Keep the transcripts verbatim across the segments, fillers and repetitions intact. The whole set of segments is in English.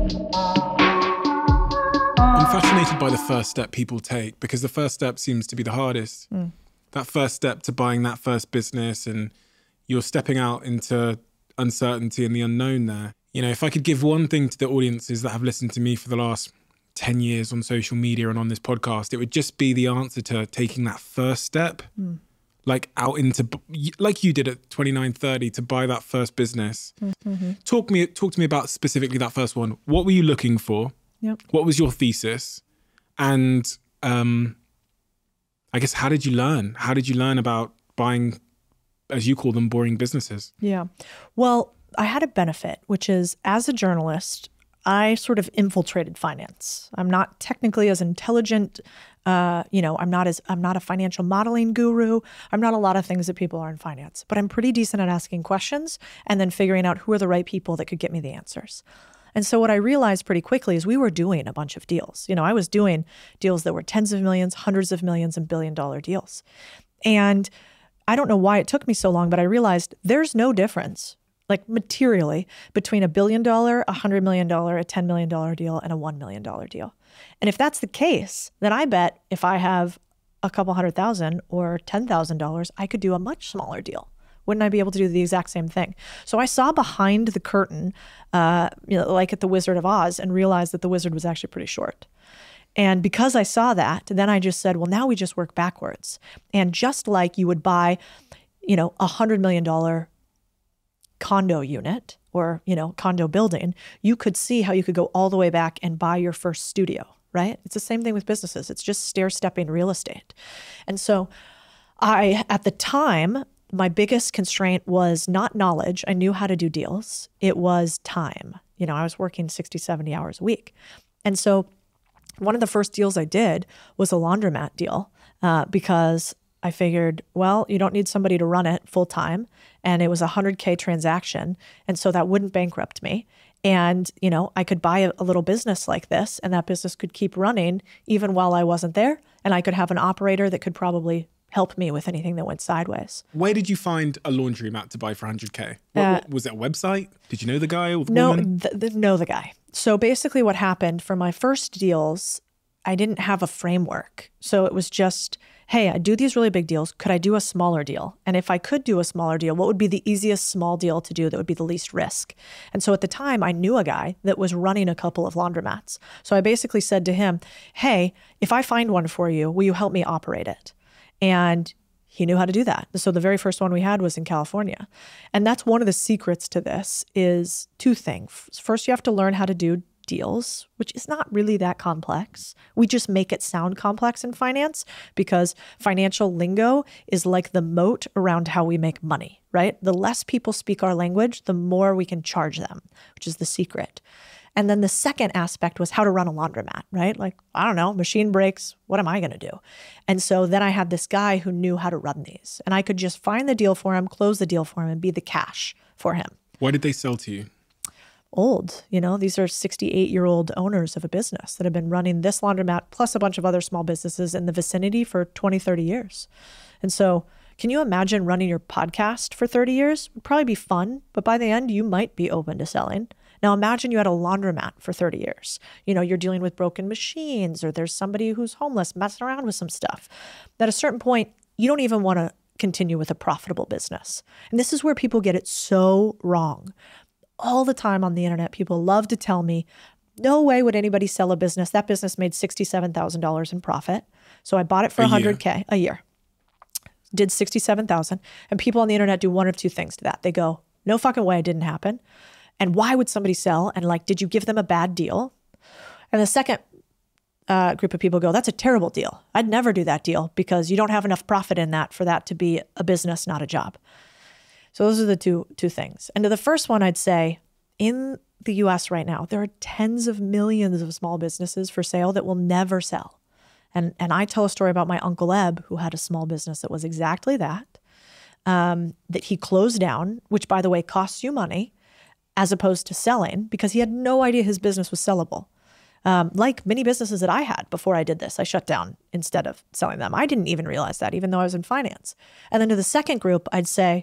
I'm fascinated by the first step people take, because the first step seems to be the hardest. Mm. That first step to buying that first business, and you're stepping out into uncertainty and the unknown there. You know, if I could give one thing to the audiences that have listened to me for the last ten years on social media and on this podcast, it would just be the answer to taking that first step, mm. like out into, like you did at twenty-nine, thirty, to buy that first business. Mm-hmm. Talk me, talk to me about specifically that first one. What were you looking for? Yep. What was your thesis? And um, I guess, how did you learn? How did you learn about buying, as you call them, boring businesses? Yeah. Well, I had a benefit, which is, as a journalist, I sort of infiltrated finance. I'm not technically as intelligent. Uh, you know, I'm not as I'm not a financial modeling guru. I'm not a lot of things that people are in finance, but I'm pretty decent at asking questions and then figuring out who are the right people that could get me the answers. And so what I realized pretty quickly is we were doing a bunch of deals. You know, I was doing deals that were tens of millions, hundreds of millions, and billion dollar deals. And I don't know why it took me so long, but I realized there's no difference, like materially, between a billion dollar, a hundred million dollar, a ten million dollar deal, and a one million dollar deal. And if that's the case, then I bet if I have a couple hundred thousand or ten thousand dollars, I could do a much smaller deal. Wouldn't I be able to do the exact same thing? So I saw behind the curtain, uh, you know, like at the Wizard of Oz, and realized that the wizard was actually pretty short. And because I saw that, then I just said, well, now we just work backwards. And just like you would buy, you know, a hundred million dollar condo unit or, you know, condo building, you could see how you could go all the way back and buy your first studio, right? It's the same thing with businesses. It's just stair-stepping real estate. And so I, at the time, my biggest constraint was not knowledge. I knew how to do deals. It was time. You know, I was working sixty, seventy hours a week. And so one of the first deals I did was a laundromat deal uh, because I figured, well, you don't need somebody to run it full time. And it was a one hundred K transaction. And so that wouldn't bankrupt me. And, you know, I could buy a, a little business like this, and that business could keep running even while I wasn't there. And I could have an operator that could probably help me with anything that went sideways. Where did you find a laundromat to buy for one hundred K? What, uh, what, was it a website? Did you know the guy or the no, woman? No, th- know the guy. So basically what happened for my first deals, I didn't have a framework. So it was just, hey, I do these really big deals. Could I do a smaller deal? And if I could do a smaller deal, what would be the easiest small deal to do that would be the least risk? And so at the time, I knew a guy that was running a couple of laundromats. So I basically said to him, hey, if I find one for you, will you help me operate it? And he knew how to do that. So the very first one we had was in California. And that's one of the secrets to this is two things. First, you have to learn how to do deals, which is not really that complex. We just make it sound complex in finance because financial lingo is like the moat around how we make money, right? The less people speak our language, the more we can charge them, which is the secret. And then the second aspect was how to run a laundromat, right? Like, I don't know, machine breaks, what am I going to do? And so then I had this guy who knew how to run these, and I could just find the deal for him, close the deal for him, and be the cash for him. Why did they sell to you? Old, you know, these are sixty-eight-year-old owners of a business that have been running this laundromat plus a bunch of other small businesses in the vicinity for twenty, thirty years. And so can you imagine running your podcast for thirty years? It would probably be fun, but by the end, you might be open to selling. Now imagine you had a laundromat for thirty years. You know, you're dealing with broken machines, or there's somebody who's homeless messing around with some stuff. At a certain point, you don't even want to continue with a profitable business. And this is where people get it so wrong. All the time on the internet, people love to tell me, no way would anybody sell a business. That business made sixty-seven thousand dollars in profit. So I bought it for one hundred K a year. Did sixty-seven thousand. And people on the internet do one of two things to that. They go, no fucking way, it didn't happen. And why would somebody sell? And like, did you give them a bad deal? And the second uh, group of people go, that's a terrible deal. I'd never do that deal because you don't have enough profit in that for that to be a business, not a job. So those are the two two things. And to the first one, I'd say in the U S right now, there are tens of millions of small businesses for sale that will never sell. And, and I tell a story about my Uncle Eb, who had a small business that was exactly that, um, that he closed down, which by the way, costs you money, as opposed to selling, because he had no idea his business was sellable. Um, like many businesses that I had before I did this, I shut down instead of selling them. I didn't even realize that, even though I was in finance. And then to the second group, I'd say,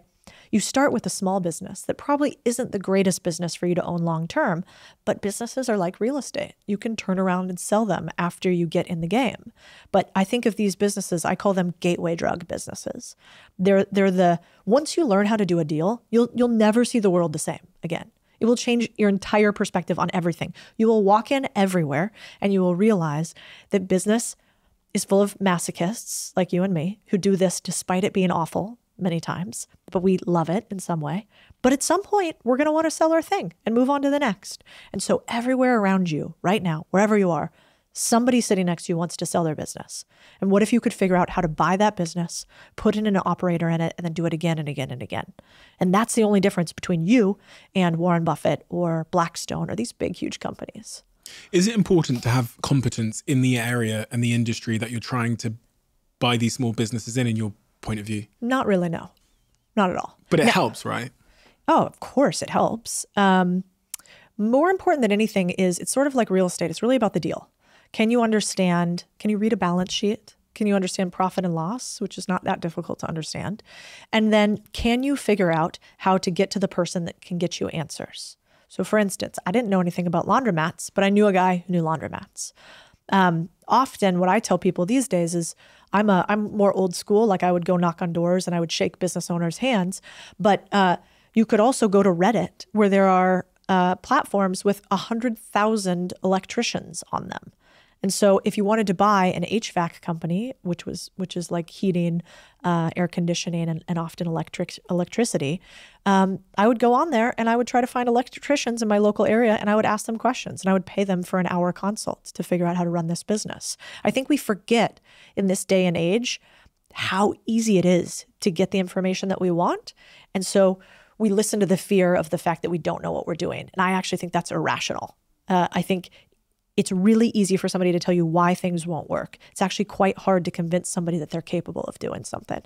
You start with a small business that probably isn't the greatest business for you to own long term, but businesses are like real estate. You can turn around and sell them after you get in the game. But I think of these businesses, I call them gateway drug businesses. They're they're the once you learn how to do a deal, you'll you'll never see the world the same again. It will change your entire perspective on everything. You will walk in everywhere and you will realize that business is full of masochists like you and me who do this despite it being awful many times, but we love it in some way. But at some point, we're going to want to sell our thing and move on to the next. And so everywhere around you right now, wherever you are, somebody sitting next to you wants to sell their business. And what if you could figure out how to buy that business, put in an operator in it, and then do it again and again and again? And that's the only difference between you and Warren Buffett or Blackstone or these big, huge companies. Is it important to have competence in the area and the industry that you're trying to buy these small businesses in, in your point of view? Not really, no. Not at all. But it no. helps, right? Oh, of course it helps. Um, more important than anything is it's sort of like real estate. It's really about the deal. Can you understand, can you read a balance sheet? Can you understand profit and loss, which is not that difficult to understand? And then can you figure out how to get to the person that can get you answers? So for instance, I didn't know anything about laundromats, but I knew a guy who knew laundromats. Um, often what I tell people these days is I'm a, I'm more old school. Like I would go knock on doors and I would shake business owners' hands, but uh, you could also go to Reddit where there are uh, platforms with a hundred thousand electricians on them. And so if you wanted to buy an H V A C company, which was which is like heating, uh, air conditioning, and, and often electric electricity, um, I would go on there and I would try to find electricians in my local area and I would ask them questions and I would pay them for an hour consult to figure out how to run this business. I think we forget in this day and age how easy it is to get the information that we want. And so we listen to the fear of the fact that we don't know what we're doing. And I actually think that's irrational. Uh, I think it's really easy for somebody to tell you why things won't work. It's actually quite hard to convince somebody that they're capable of doing something.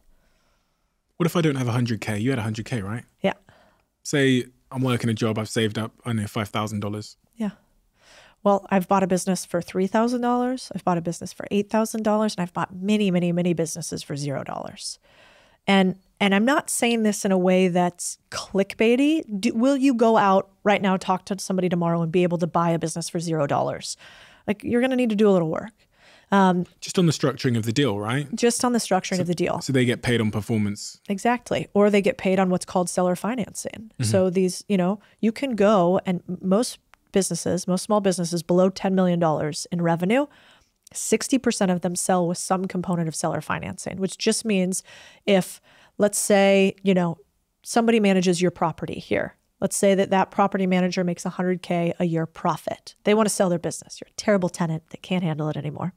What if I don't have one hundred K? You had one hundred K, right? Yeah. Say I'm working a job, I've saved up, I don't know, five thousand dollars. Yeah. Well, I've bought a business for three thousand dollars. I've bought a business for eight thousand dollars. And I've bought many, many, many businesses for zero dollars. And and I'm not saying this in a way that's clickbaity. Do, will you go out right now, talk to somebody tomorrow and be able to buy a business for zero dollars? Like you're going to need to do a little work. Um, just on the structuring of the deal, right? Just on the structuring so, of the deal. So they get paid on performance. Exactly. Or they get paid on what's called seller financing. Mm-hmm. So these, you know, you can go and most businesses, most small businesses below ten million dollars in revenue, sixty percent of them sell with some component of seller financing, which just means if, let's say, you know, somebody manages your property here. Let's say that that property manager makes one hundred K a year profit. They want to sell their business. You're a terrible tenant. They can't handle it anymore.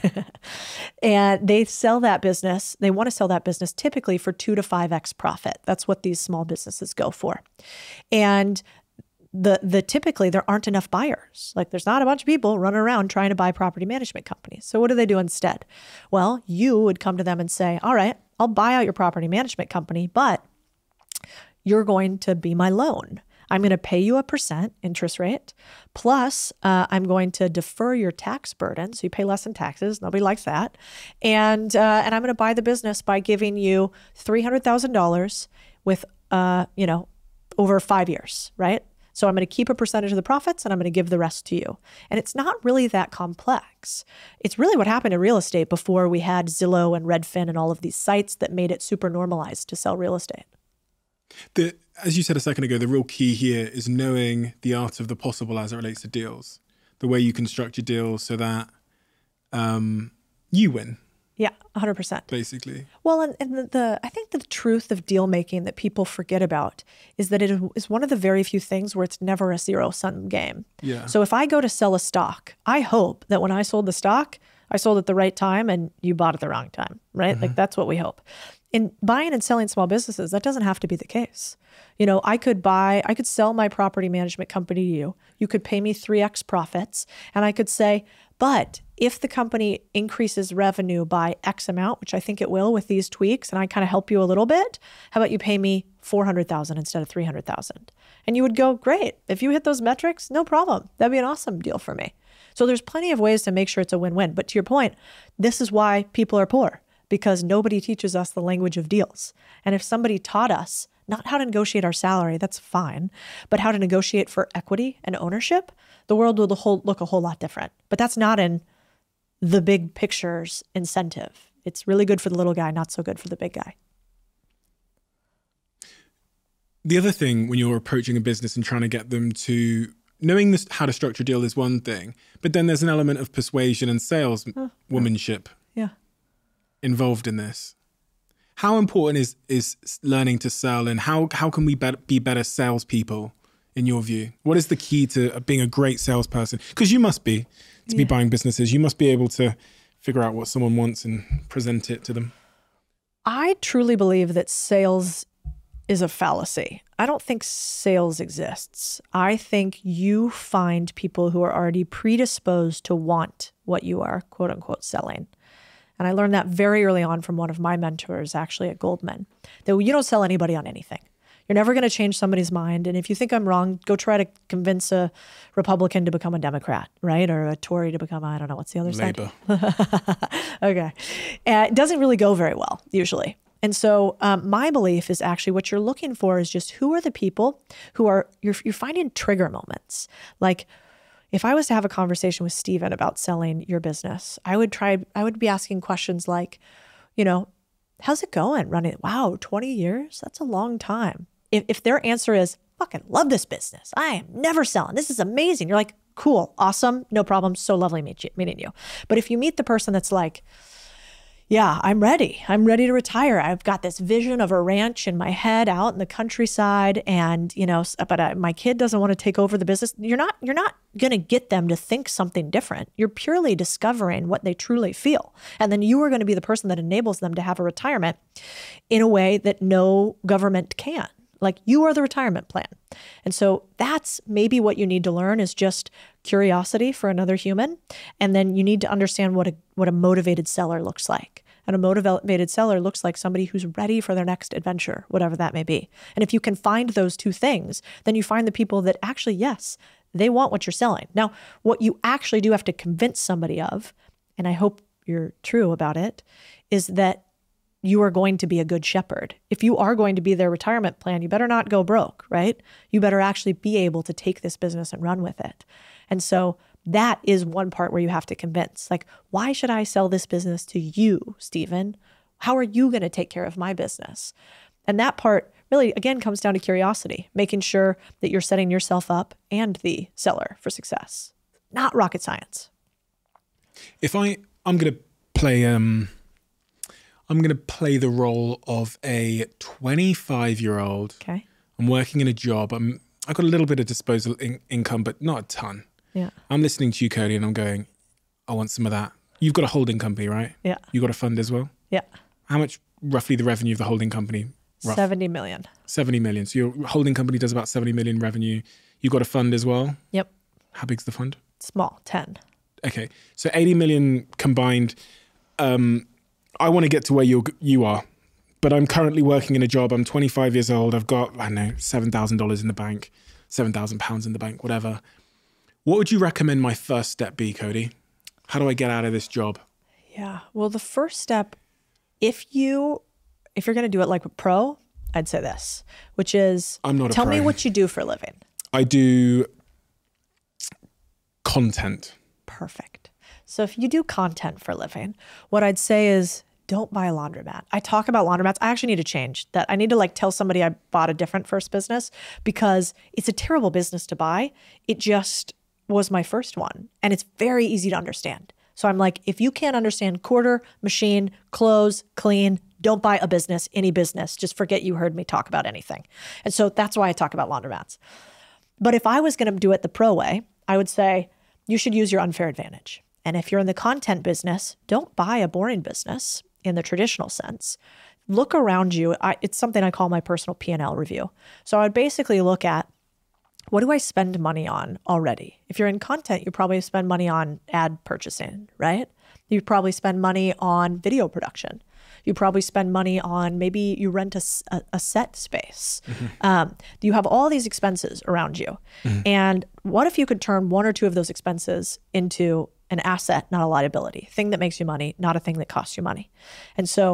And they sell that business. They want to sell that business typically for two to five X profit. That's what these small businesses go for. And the the typically there aren't enough buyers. Like there's not a bunch of people running around trying to buy property management companies. So what do they do instead? Well, you would come to them and say, all right, I'll buy out your property management company, but you're going to be my loan. I'm going to pay you a percent interest rate, plus uh, I'm going to defer your tax burden, so you pay less in taxes. Nobody likes that. And uh, and I'm going to buy the business by giving you three hundred thousand dollars with, uh, you know, over five years, right? So I'm going to keep a percentage of the profits and I'm going to give the rest to you. And it's not really that complex. It's really what happened in real estate before we had Zillow and Redfin and all of these sites that made it super normalized to sell real estate. The, as you said a second ago, the real key here is knowing the art of the possible as it relates to deals, the way you construct your deals so that um, you win. Yeah, one hundred percent. Basically. Well, and, and the, the I think the truth of deal making that people forget about is that it is one of the very few things where it's never a zero-sum game. Yeah. So if I go to sell a stock, I hope that when I sold the stock, I sold at the right time and you bought at the wrong time, right? Mm-hmm. Like that's what we hope. In buying and selling small businesses, that doesn't have to be the case. You know, I could buy, I could sell my property management company to you. You could pay me three X profits. And I could say, but if the company increases revenue by X amount, which I think it will with these tweaks, and I kind of help you a little bit, how about you pay me four hundred thousand dollars instead of three hundred thousand dollars? And you would go, great. If you hit those metrics, no problem. That'd be an awesome deal for me. So there's plenty of ways to make sure it's a win-win. But to your point, this is why people are poor, because nobody teaches us the language of deals. And if somebody taught us not how to negotiate our salary, that's fine, but how to negotiate for equity and ownership, the world will look a whole lot different. But that's not in the big picture's incentive. It's really good for the little guy, not so good for the big guy. The other thing when you're approaching a business and trying to get them to, knowing this, how to structure a deal is one thing, but then there's an element of persuasion and sales huh, womanship yeah. involved in this. How important is is learning to sell, and how how can we be, be better salespeople in your view? What is the key to being a great salesperson? Because you must be, to yeah. be buying businesses, you must be able to figure out what someone wants and present it to them. I truly believe that sales is a fallacy. I don't think sales exists. I think you find people who are already predisposed to want what you are, quote unquote, selling. And I learned that very early on from one of my mentors, actually at Goldman, that you don't sell anybody on anything. You're never going to change somebody's mind. And if you think I'm wrong, go try to convince a Republican to become a Democrat, right? Or a Tory to become, I don't know, what's the other Labor. side? Okay. Uh, it doesn't really go very well, usually. And so um, my belief is actually what you're looking for is just who are the people who are, you're, you're finding trigger moments. Like if I was to have a conversation with Steven about selling your business, I would try, I would be asking questions like, you know, how's it going running? Wow, twenty years? That's a long time. If, if their answer is, fucking love this business. I am never selling. This is amazing. You're like, cool, awesome, no problem. So lovely meet you, meeting you. But if you meet the person that's like, yeah, I'm ready. I'm ready to retire. I've got this vision of a ranch in my head out in the countryside, and you know, but I, my kid doesn't want to take over the business. You're not. You're not going to get them to think something different. You're purely discovering what they truly feel, and then you are going to be the person that enables them to have a retirement in a way that no government can. Like you are the retirement plan, and so that's maybe what you need to learn is just curiosity for another human, and then you need to understand what a what a motivated seller looks like. And a motivated seller looks like somebody who's ready for their next adventure, whatever that may be. And if you can find those two things, then you find the people that actually, yes, they want what you're selling. Now, what you actually do have to convince somebody of, and I hope you're true about it, is that you are going to be a good shepherd. If you are going to be their retirement plan, you better not go broke, right? You better actually be able to take this business and run with it. And so that is one part where you have to convince, like, why should I sell this business to you, Steven? How are you going to take care of my business? And that part really, again, comes down to curiosity, making sure that you're setting yourself up and the seller for success. Not rocket science. If I, I'm going to play, um, I'm going to play the role of a twenty-five-year-old. Okay. I'm working in a job. I'm, I've got a little bit of disposable in- income, but not a ton. Yeah. I'm listening to you, Cody, and I'm going, I want some of that. You've got a holding company, right? Yeah. You got a fund as well? Yeah. How much roughly the revenue of the holding company? Rough? seventy million. seventy million. So your holding company does about seventy million revenue. You got a fund as well? Yep. How big's the fund? Small, ten. Okay. So eighty million combined. Um, I want to get to where you you are, but I'm currently working in a job. I'm twenty-five years old. I've got, I don't know, seven thousand dollars in the bank, seven thousand pounds in the bank, whatever. What would you recommend my first step be, Cody? How do I get out of this job? Yeah. Well, the first step, if you, if you're going to do it like a pro, I'd say this, which is, I'm not a tell pro. me what you do for a living. I do content. Perfect. So if you do content for a living, what I'd say is don't buy a laundromat. I talk about laundromats. I actually need to change that. I need to like tell somebody I bought a different first business because it's a terrible business to buy. It just was my first one and it's very easy to understand. So I'm like, if you can't understand quarter, machine, close, clean, don't buy a business, any business. Just forget you heard me talk about anything. And so that's why I talk about laundromats. But if I was going to do it the pro way, I would say you should use your unfair advantage. And if you're in the content business, don't buy a boring business in the traditional sense. Look around you. I, it's something I call my personal P and L review. So I would basically look at, what do I spend money on already? If you're in content, you probably spend money on ad purchasing, right? You probably spend money on video production. You probably spend money on, maybe you rent a, a, a set space. Mm-hmm. Um, you have all these expenses around you. Mm-hmm. And what if you could turn one or two of those expenses into an asset, not a liability, thing that makes you money, not a thing that costs you money. And so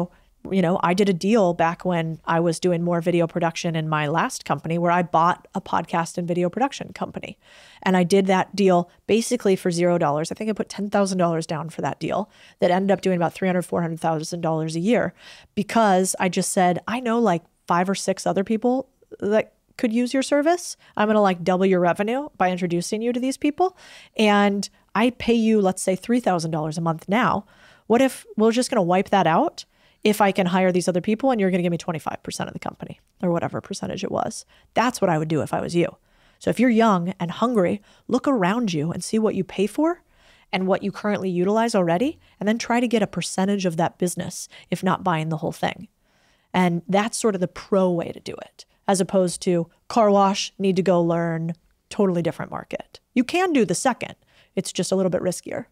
you know, I did a deal back when I was doing more video production in my last company where I bought a podcast and video production company. And I did that deal basically for zero dollars. I think I put ten thousand dollars down for that deal that ended up doing about three hundred thousand dollars, four hundred thousand dollars a year because I just said, I know like five or six other people that could use your service. I'm going to like double your revenue by introducing you to these people. And I pay you, let's say three thousand dollars a month now. What if we're just going to wipe that out if I can hire these other people and you're going to give me twenty-five percent of the company or whatever percentage it was? That's what I would do if I was you. So if you're young and hungry, look around you and see what you pay for and what you currently utilize already, and then try to get a percentage of that business, if not buying the whole thing. And that's sort of the pro way to do it, as opposed to car wash, need to go learn, totally different market. You can do the second. It's just a little bit riskier.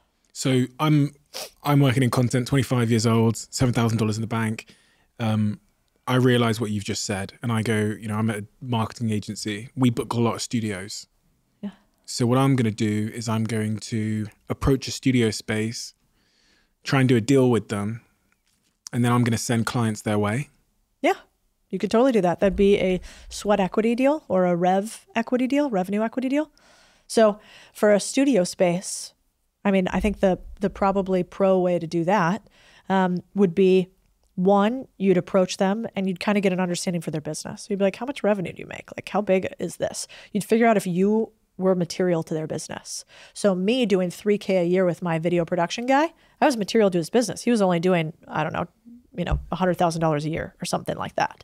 So I'm I'm working in content, twenty-five years old, seven thousand dollars in the bank. Um, I realize what you've just said. And I go, you know, I'm at a marketing agency. We book a lot of studios. Yeah. So what I'm going to do is I'm going to approach a studio space, try and do a deal with them, and then I'm going to send clients their way. Yeah, you could totally do that. That'd be a sweat equity deal or a rev equity deal, revenue equity deal. So for a studio space, I mean, I think the the probably pro way to do that um, would be, one, you'd approach them and you'd kind of get an understanding for their business. You'd be like, how much revenue do you make? Like, how big is this? You'd figure out if you were material to their business. So me doing three K a year with my video production guy, I was material to his business. He was only doing, I don't know, you know, one hundred thousand dollars a year or something like that.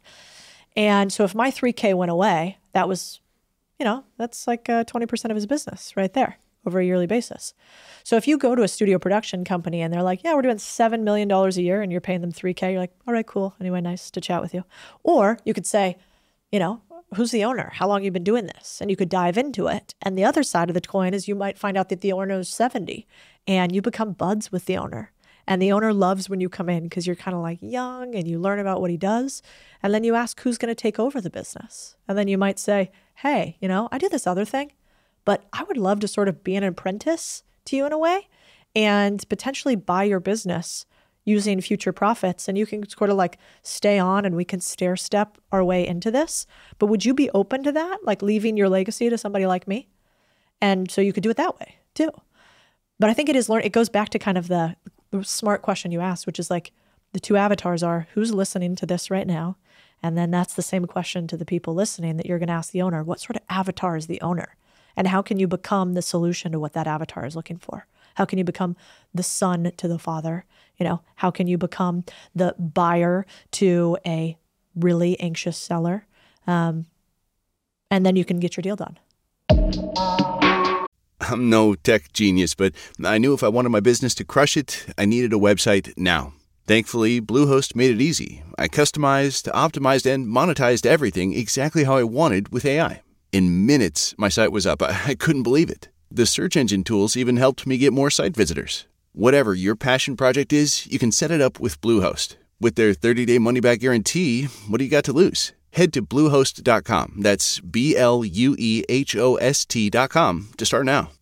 And so if my three K went away, that was, you know, that's like uh, twenty percent of his business right there over a yearly basis. So if you go to a studio production company and they're like, yeah, we're doing seven million dollars a year and you're paying them three K, you're like, all right, cool. Anyway, nice to chat with you. Or you could say, you know, who's the owner? How long have you been doing this? And you could dive into it. And the other side of the coin is you might find out that the owner is seventy and you become buds with the owner. And the owner loves when you come in because you're kind of like young and you learn about what he does. And then you ask who's going to take over the business. And then you might say, hey, you know, I do this other thing, but I would love to sort of be an apprentice to you in a way and potentially buy your business using future profits. And you can sort of like stay on and we can stair step our way into this. But would you be open to that? Like leaving your legacy to somebody like me? And so you could do it that way too. But I think it is learn. It goes back to kind of the smart question you asked, which is like the two avatars are who's listening to this right now. And then that's the same question to the people listening that you're going to ask the owner. What sort of avatar is the owner? And how can you become the solution to what that avatar is looking for? How can you become the son to the father? You know, how can you become the buyer to a really anxious seller? Um, and then you can get your deal done. I'm no tech genius, but I knew if I wanted my business to crush it, I needed a website now. Thankfully, Bluehost made it easy. I customized, optimized, and monetized everything exactly how I wanted with A I. In minutes, my site was up. I, I couldn't believe it. The search engine tools even helped me get more site visitors. Whatever your passion project is, you can set it up with Bluehost. With their thirty-day money-back guarantee, what do you got to lose? Head to Bluehost dot com. That's B L U E H O S T dot com to start now.